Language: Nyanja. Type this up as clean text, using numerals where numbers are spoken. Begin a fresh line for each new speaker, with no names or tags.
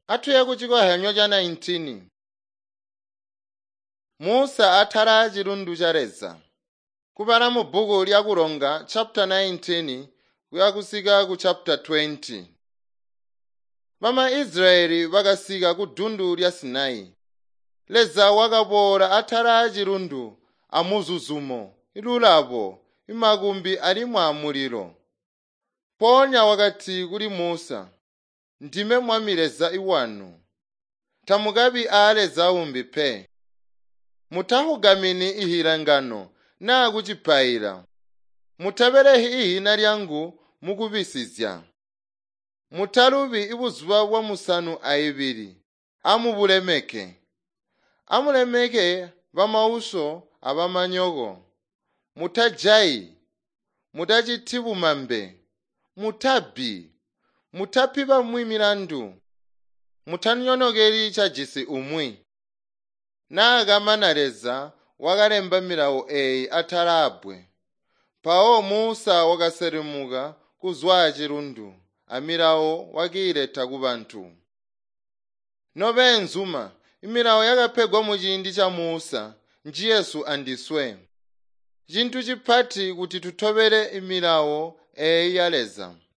Athuye kuchikohelyo cha 19. Musa athara chilundu cha Leza. Kupala mu buku lya Kulonga chapter 19 kuyakusika ku chapter 20. Mama Israeli wakasika ku dundu lya Sinai. Leza wakapola athara chilundu amuzuzumo ilulapo imakumbi ali mwa muliro. Ponya wakati kuli Musa, ndime mwamileza iwanu. Tamukabi aleza umbi pe. Mutahugamini ihilangano na kuchipayila. Mutaberehi ihina lyangu mukubisizya. Mutalubi ibuzuwa wa musanu aibiri. Amubulemeke. Amulemeke vamauso avamanyogo. Mutajayi. Mutachitibumambe. Mutabi. Mutapiba mwimilandu. Mutanyonogeri chajisi umwi. Naagama Leza wakalemba milawo eyi athalabwe. Pawo Musa wakaselemuka kuzwa chilundu amilawo wakileta ku bantu. Nobe nzuma imilawo yakapegwa mu chindi cha Musa nji Yesu andiswe. Chinthu chiphati kuti tuthobere imilawo eyi ya Leza.